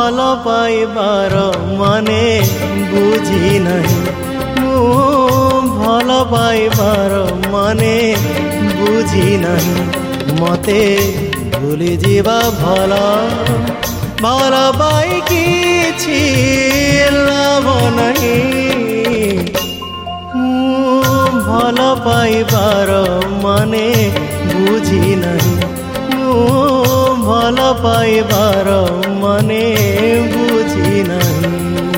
भल पाइबार माने बुझी नहीं भल पाइबार माने बुझी नहीं मते भूली जीवा भल भल पाई किछि लाभ नहीं भल पाइबार माने बुझी नहीं भल पाइबार माने बुझी नहीं।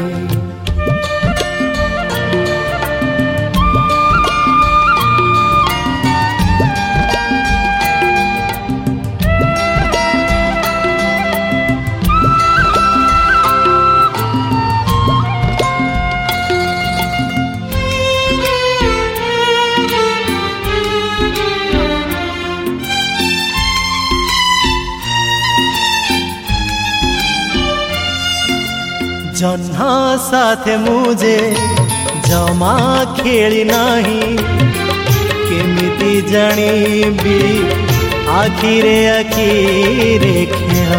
जन्हा साथे मुझे जमा खेली नहीं केमिति जानिबी आखिरे आखिरे खेल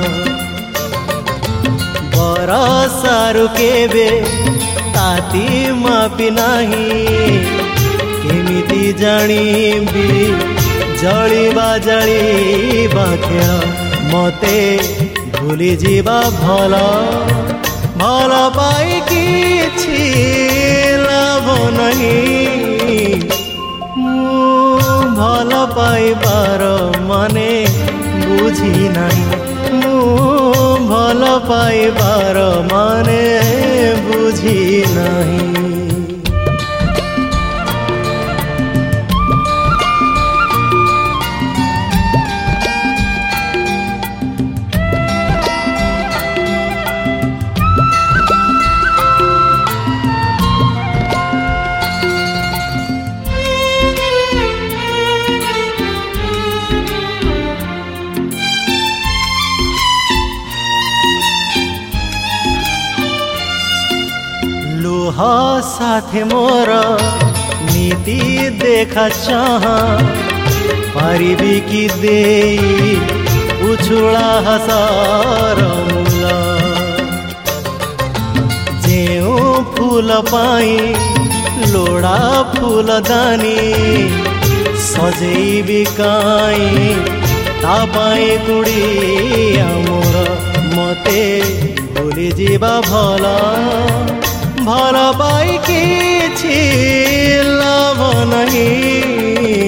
बरसारु केबे ताती मापी नहीं केमिति जानिबी जलिबा खेल मते भूली जीवा भल भल पाई किछि लाभ नहीं भल पाइबार माने बुझी नहीं भल पाइबार माने बुझी नहीं। लुह साथे मोर नीति देखा चाह पारिबी कि देई उछुला हसार मूला जेउ फूल पाई लोड़ा फूलदानी सजेबी काई तापाई कुड़िया मोर मते भूली जीवा भल भल पाई किछि लाभ नहीं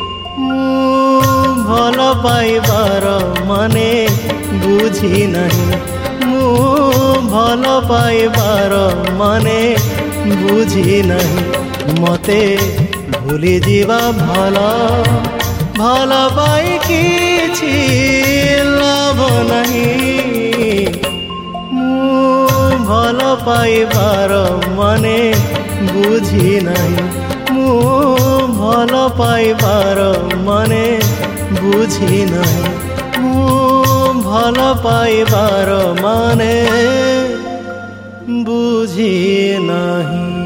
भल पाइबार माने बुझी नहीं भल पाइबार माने बुझी नहीं मते भूली जीवा भल भल पाई किछि लाभ नहीं भल पाइबार माने बुझी नहीं भल पाइबार माने बुझी नहीं भल पाइबार माने बुझी नहीं।